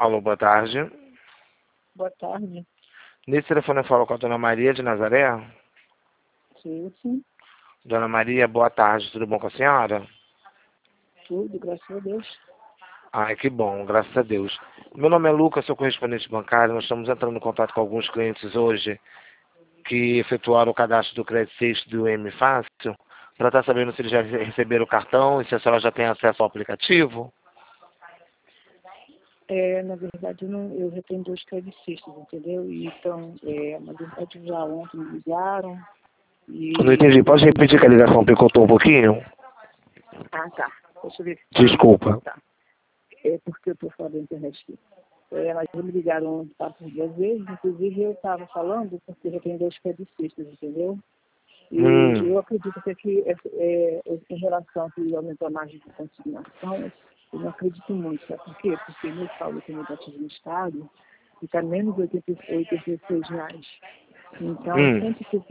Alô, boa tarde. Boa tarde. Nesse telefone eu falo com a Dona Maria de Nazaré. Sim. Dona Maria, boa tarde. Tudo bom com a senhora? Tudo, graças a Deus. Ai, que bom, graças a Deus. Meu nome é Lucas, sou correspondente bancário. Nós estamos entrando em contato com alguns clientes hoje que efetuaram o cadastro do Crédito Sexto do M Fácil para estar sabendo se eles já receberam o cartão e se a senhora já tem acesso ao aplicativo. Na verdade, eu já tenho 2 credicistas, entendeu? Então, na verdade, já ontem me ligaram e... Eu não entendi. Pode repetir que a ligação picotou um pouquinho? Ah, tá. Deixa eu ver. Desculpa. Tá. É porque eu estou fora da internet aqui. Mas me ligaram ontem, tá, por 2 vezes. Inclusive, eu estava falando porque eu já tenho 2 credicistas, entendeu? E eu acredito que aqui, em relação a que aumentou a margem de consignação, eu não acredito muito, sabe por quê? Porque meu saldo que é negativo no estado está menos de R$ 86. Então, sempre que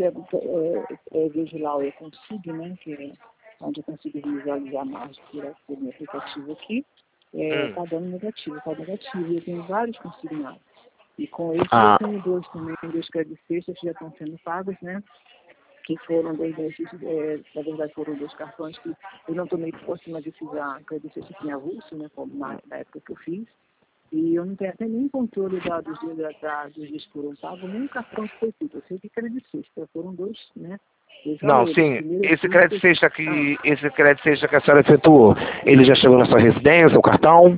eu vejo lá o Eu Consigo, né, que é onde eu consigo visualizar a margem por meu aplicativo aqui, está dando negativo, está negativo. E eu tenho vários consignados. E com isso eu tenho 2 também, 2 credistas que já estão sendo pagos, né? Que foram 2 exercícios, na verdade foram 2 cartões que eu não tomei posse, mas eu fiz a credícia em avulso, né, como na época que eu fiz. E eu não tenho até nem controle dos dias que foram pagos, nem o cartão que foi feito. Eu sei que credicista, foram 2, né? Não, sim. Esse crédito sexta que a senhora efetuou, ele já chegou na sua residência, o cartão?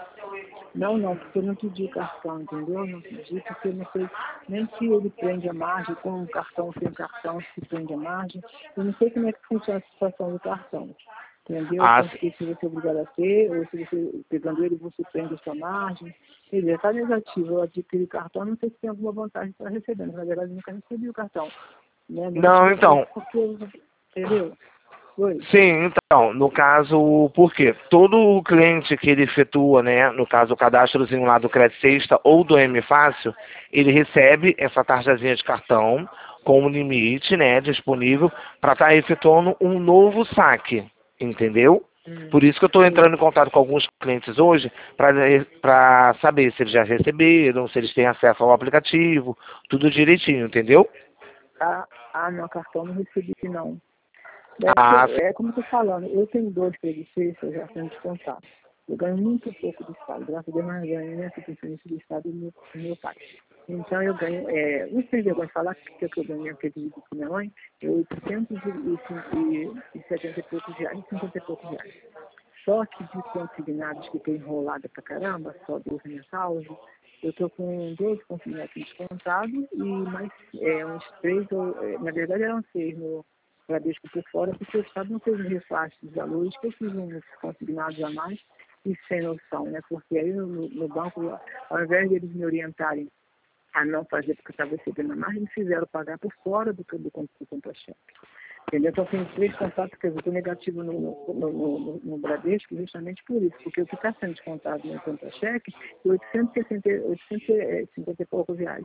Não, porque eu não pedi o cartão, entendeu? Não pedi porque eu não sei nem se ele prende a margem, com o cartão, sem cartão, se prende a margem. Eu não sei como é que funciona a situação do cartão, entendeu? Porque se você é obrigado a ter, ou se você, pegando ele, você prende a sua margem. Quer dizer, está negativo, eu adquiri o cartão, não sei se tem alguma vantagem para receber. Na verdade, eu nunca recebi o cartão. Né? Não, então... Entendeu? Oi. Sim, então, no caso, por quê? Todo cliente que ele efetua, né, no caso o cadastrozinho lá do Crédito Sexta ou do M Fácil, ele recebe essa tarjazinha de cartão com um limite, né, disponível para estar efetuando um novo saque, entendeu? Por isso que eu estou entrando em contato com alguns clientes hoje para saber se eles já receberam, se eles têm acesso ao aplicativo, tudo direitinho, entendeu? Meu cartão não recebi, não. Como eu estou falando, eu tenho 2 credistas já sendo descontados. Eu ganho muito pouco do Estado, graças a Deus, mas ganho imensa transferência do Estado do meu pai. Então eu ganho, não sei vergonha de falar que eu ganhei aquele vídeo com minha mãe, é 870 e poucos reais, 50 e poucos reais. Só que de consignados que tem enrolada pra caramba, só Deus me salve, eu estou com 12 consignados descontados e mais uns 3, na verdade eram 6 no Bradesco por fora, porque o Estado não fez um repasse dos valores, que eu fiz uns consignados a mais e sem noção, né? Porque aí no banco, ao invés de eles me orientarem a não fazer porque eu estava recebendo a mais, eles fizeram pagar por fora do contra-cheque. Entendeu? Então, tem 3 contatos que eu estou negativo no Bradesco justamente por isso, porque o que está sendo descontado no contra-cheque é 850 e poucos reais.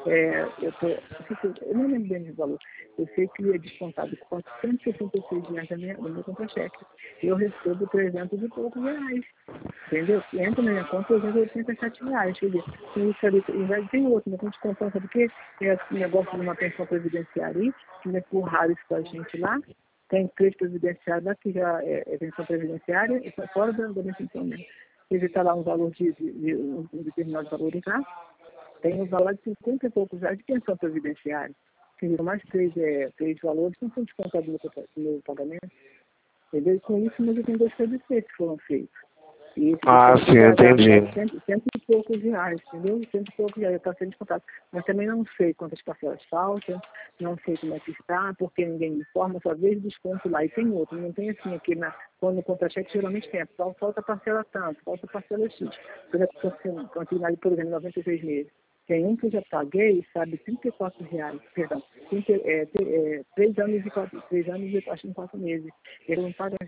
Eu não lembro bem do valor. Eu sei que é descontado R$ 466 no meu contra-cheque. Eu recebo 300 e poucos reais. Entendeu? Entra na minha conta R$ 387. Quer dizer, tem outro, mas tem descontando, sabe o quê? Tem esse negócio de uma pensão previdenciária aí, que me empurraram isso com a gente lá. Tem crédito previdenciário lá, que já é pensão previdenciária, e está fora da minha pensão mesmo. Quer dizer, está lá um valor um determinado valor lá. Tem um valor de 50 e poucos reais de pensão previdenciária. Quer dizer, mais 3 valores não são descontados no meu pagamento. Entendeu? E com isso, eu tenho 2 créditos que foram feitos. E sim, entendi. Cento e poucos reais, entendeu? 100 e poucos reais está sendo descontado. Mas também não sei quantas parcelas faltam, não sei como é que está, porque ninguém me informa, só vejo desconto lá. E tem outro, não tem assim aqui, quando no contra-cheque geralmente tem, falta parcela tanto, falta parcela X. Quando eu continuar, por exemplo, 96 meses. Tem um que eu já paguei, sabe, R$ 34, perdão, 3 anos e 4 meses. Ele não paga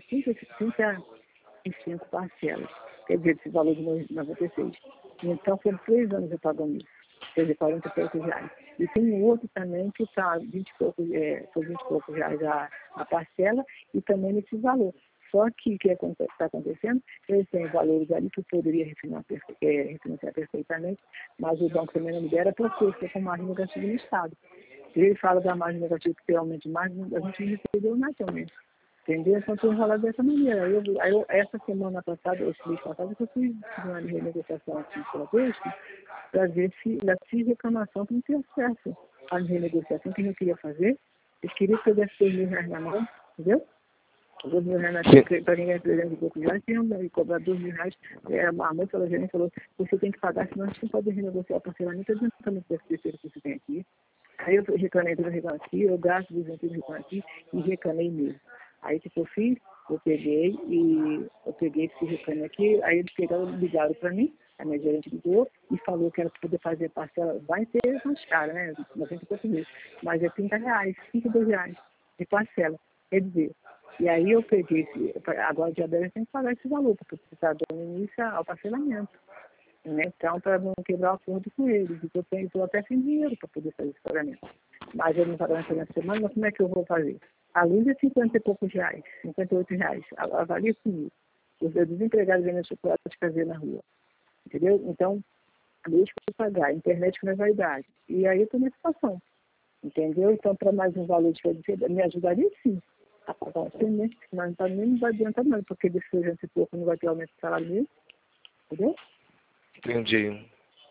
35 parcelas, quer dizer, esse valor de 96. Então, foram 3 anos eu pagando isso, quer dizer, 40 e poucos reais. E tem um outro também que está 20 e poucos reais a parcela e também nesse valor. Só que o que está acontecendo, eles têm valores ali que eu poderia refinanciar perfeitamente, mas o banco também não libera porque eu estou com margem negativa no Estado. Ele fala da margem negativa que realmente mais, a gente não recebeu nada realmente. Entendeu? Então, estou enrolado dessa maneira. Essa semana passada, esse mês passado, eu fui fazer uma renegociação aqui pela Besta para ver se reclamação para não ter acesso à renegociação que eu queria fazer. Eles queriam que eu desse R$2.000 na mão, entendeu? R$2.000 para quem ganha 300 e poucos reais, e cobrar R$2.000. A moça, ela gerente falou, você tem que pagar, senão a gente não pode renegociar o parcelamento adiantamente desse terceiro que você tem aqui. Aí eu reclamei do reclamo aqui, eu gasto 200 do reclamo aqui e reclamei mesmo. Aí o que eu fiz? Eu peguei esse reclame aqui, aí eles ligaram para mim, a minha gerente ligou e falou que era para poder fazer parcela, vai ter mais cara, né? 90 e poucos meses, mas é R$30, R$32 de parcela. Quer dizer, e aí eu peguei, agora dia 10 eu tenho que pagar esse valor, porque está dando início ao parcelamento. Né? Então, para não quebrar o acordo com eles, eu estou até sem dinheiro para poder fazer esse pagamento. Mas eu não pagamento na semana, mas como é que eu vou fazer? Além de 50 e poucos reais, R$58, avalia comigo. Os desempregados vendendo chocolate de fazer na rua. Entendeu? Então, deixa eu pagar. A internet não é vaidade. E aí eu estou nessa situação. Entendeu? Então, para mais um valor de me ajudaria sim. A pagar o semestre, mas não vai adiantar nada, porque desses 300 e pouco não vai ter aumento de salário mesmo. Entendeu? Entendi.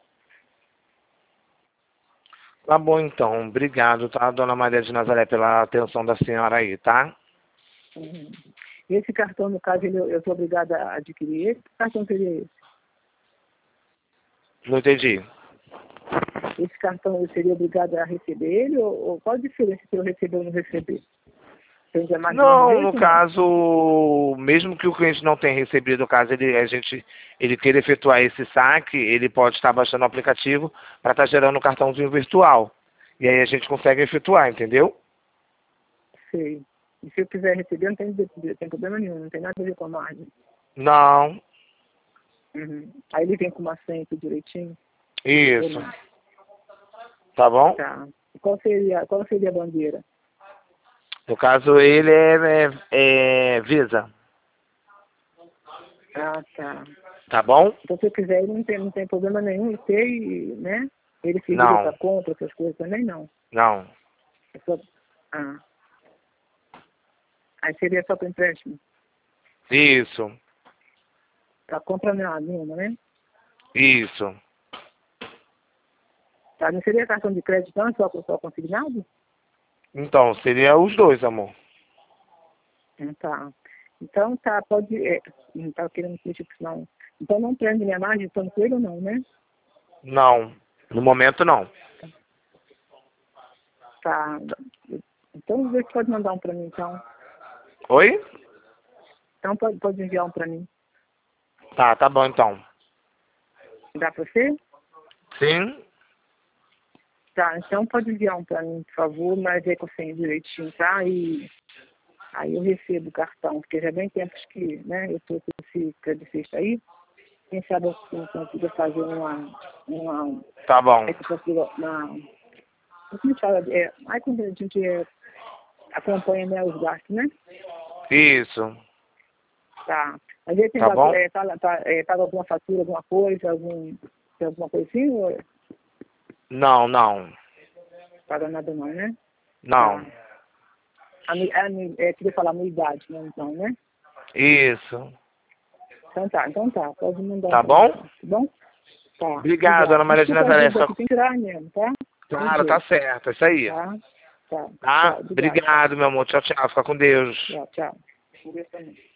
Tá bom, então. Obrigado, tá, dona Maria de Nazaré, pela atenção da senhora aí, tá? Uhum. Esse cartão, no caso, eu sou obrigada a adquirir ele? Que cartão seria esse? Não entendi. Esse cartão eu seria obrigada a receber ele? Ou qual a diferença se eu receber ou não receber? Não, no caso, mesmo que o cliente não tenha recebido, no caso ele queira efetuar esse saque, ele pode estar baixando o aplicativo para estar gerando um cartãozinho virtual. E aí a gente consegue efetuar, entendeu? Sei. E se eu quiser receber, não tem problema nenhum, não tem nada a ver com a margem. Não. Uhum. Aí ele vem com uma senha tudo direitinho? Isso. Tá bom? Tá. E qual seria a bandeira? No caso, ele é Visa. Ah, tá. Tá bom? Então, se eu quiser, ele não tem problema nenhum em ter, né? Ele servir para compra, essas coisas também, não? Não. É só... Ah. Aí seria só para empréstimo? Isso. Para compra nenhuma, né? Isso. Tá, não seria cartão de crédito, não? Só consignado? Então, seria os dois, amor. Tá. Então, tá, pode... não estava querendo pedir, não. Então, não prende minha margem, estando com ele ou não, né? Não. No momento, não. Tá. Então, vê se pode mandar um para mim, então. Oi? Então, pode enviar um para mim. Tá bom, então. Dá para você? Sim? Tá, então pode enviar um para mim, por favor, mas é com o senha direitinho, tá? E aí eu recebo o cartão, porque já vem tempos que, né, eu estou com esse credicista aí. Quem sabe eu consigo fazer uma Tá bom. é que eu consigo como fala? Aí quando a gente acompanha, né, os gastos, né? Isso. Tá. Às vezes tem Tá bom? paga alguma fatura, alguma coisa, tem alguma coisa assim, ou Não. paga nada não, né? Não. Tá. Queria falar anuidade, né, então, né? Isso. Então tá, pode mandar. Tá bom? Tá bom? Tá. Obrigado, Ana Maria de Nazaré. Tem que tirar mesmo, tá? Claro, tá certo. É isso aí. Tá. Tá? Tchau, Obrigado, meu amor. Tchau, tchau. Fica com Deus. Tchau. Com Deus também.